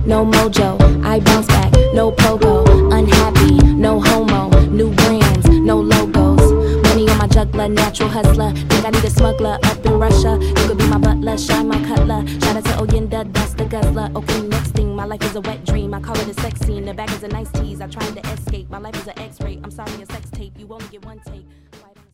no mojo. I bounce back, no pogo. Unhappy, no homo. New brands, no logos. Money on my juggler, natural hustler. Think I need a smuggler up in Russia. You could be my butler, shine my cutler. Shout out to Oyenda, that's the guzzler. Okay, next thing, my life is a wet dream. I call it a sex scene. The back is a nice tease. I tried to escape. My life is an X-ray. I'm sorry, a sex tape. You only get one take.